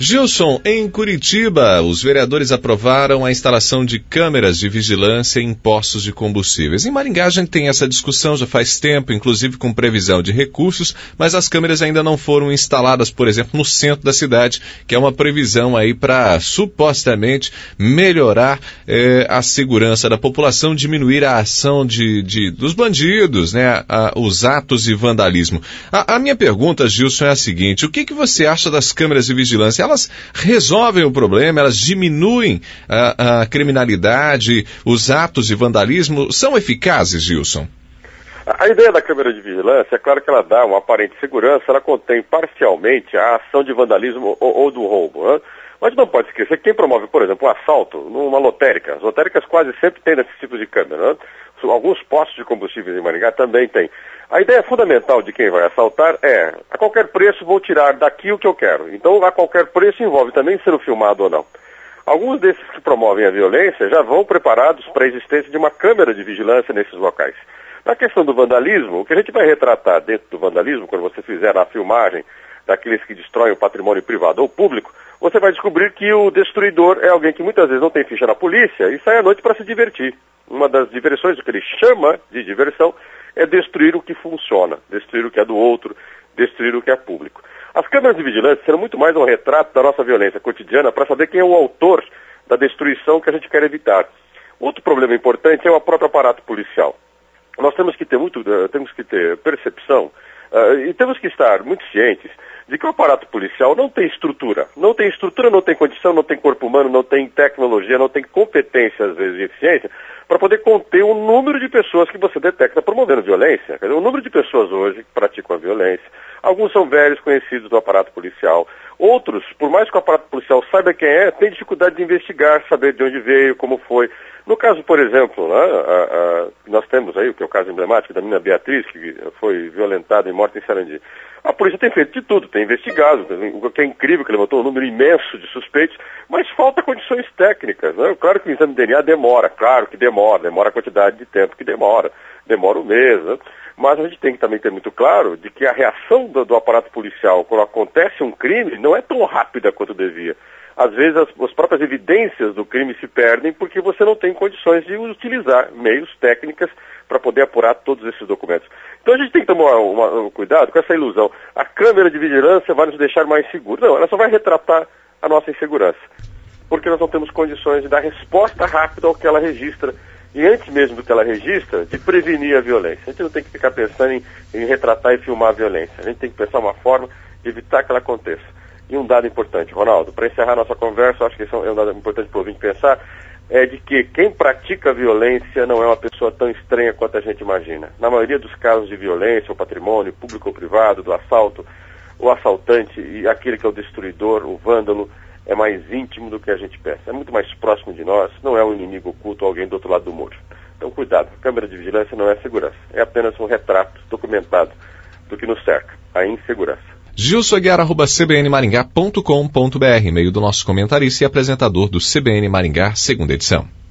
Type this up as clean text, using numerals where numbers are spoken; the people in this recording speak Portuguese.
Gilson, em Curitiba, os vereadores aprovaram a instalação de câmeras de vigilância em postos de combustíveis. Em Maringá a gente tem essa discussão já faz tempo, inclusive com previsão de recursos, mas as câmeras ainda não foram instaladas, por exemplo, no centro da cidade, que é uma previsão aí para supostamente melhorar a segurança da população, diminuir a ação dos bandidos, né, os atos de vandalismo. A minha pergunta, Gilson, é a seguinte: o que você acha das câmeras de vigilância? Elas resolvem o problema, elas diminuem a criminalidade, os atos de vandalismo, são eficazes, Gilson? A ideia da câmera de vigilância, é claro que ela dá uma aparente segurança, ela contém parcialmente a ação de vandalismo ou do roubo, né? Mas não pode esquecer que quem promove, por exemplo, um assalto numa lotérica, as lotéricas quase sempre têm esse tipo de câmera, né? Alguns postos de combustíveis em Maringá também tem. A ideia fundamental de quem vai assaltar é, a qualquer preço vou tirar daqui o que eu quero. Então, a qualquer preço envolve também sendo filmado ou não. Alguns desses que promovem a violência já vão preparados para a existência de uma câmera de vigilância nesses locais. Na questão do vandalismo, o que a gente vai retratar dentro do vandalismo, quando você fizer a filmagem daqueles que destroem o patrimônio privado ou público, você vai descobrir que o destruidor é alguém que muitas vezes não tem ficha na polícia e sai à noite para se divertir. Uma das diversões, o que ele chama de diversão, é destruir o que funciona, destruir o que é do outro, destruir o que é público. As câmeras de vigilância serão muito mais um retrato da nossa violência cotidiana para saber quem é o autor da destruição que a gente quer evitar. Outro problema importante é o próprio aparato policial. Nós temos que ter percepção e temos que estar muito cientes de que o aparato policial não tem estrutura. Não tem estrutura, não tem condição, não tem corpo humano, não tem tecnologia, não tem competência, às vezes, e eficiência, para poder conter o número de pessoas que você detecta promovendo violência. Quer dizer, o número de pessoas hoje que praticam a violência. Alguns são velhos conhecidos do aparato policial. Outros, por mais que o aparato policial saiba quem é, tem dificuldade de investigar, saber de onde veio, como foi. No caso, por exemplo, nós temos aí, que é o caso emblemático da menina Beatriz, que foi violentada e morta em Sarandi. A polícia tem feito de tudo, tem investigado, o que é incrível, que levantou um número imenso de suspeitos, mas falta condições técnicas, né? Claro que o exame de DNA demora, claro que demora a quantidade de tempo que demora um mês, né? Mas a gente tem que também ter muito claro de que a reação do aparato policial quando acontece um crime não é tão rápida quanto devia. Às vezes as próprias evidências do crime se perdem porque você não tem condições de utilizar meios, técnicas, para poder apurar todos esses documentos. Então a gente tem que tomar um cuidado com essa ilusão. A câmera de vigilância vai nos deixar mais seguros. Não, ela só vai retratar a nossa insegurança. Porque nós não temos condições de dar resposta rápida ao que ela registra. E antes mesmo do que ela registra, de prevenir a violência. A gente não tem que ficar pensando em retratar e filmar a violência. A gente tem que pensar uma forma de evitar que ela aconteça. E um dado importante, Ronaldo, para encerrar nossa conversa, eu acho que esse é um dado importante para o ouvinte pensar, é de que quem pratica violência não é uma pessoa tão estranha quanto a gente imagina. Na maioria dos casos de violência, o patrimônio público ou privado, do assalto, o assaltante e aquele que é o destruidor, o vândalo, é mais íntimo do que a gente pensa. É muito mais próximo de nós, não é um inimigo oculto ou alguém do outro lado do muro. Então cuidado, a câmera de vigilância não é segurança, é apenas um retrato documentado do que nos cerca, a insegurança. gilsoaguiar@cbnmaringá.com.br, meio do nosso comentarista e apresentador do CBN Maringá, segunda edição.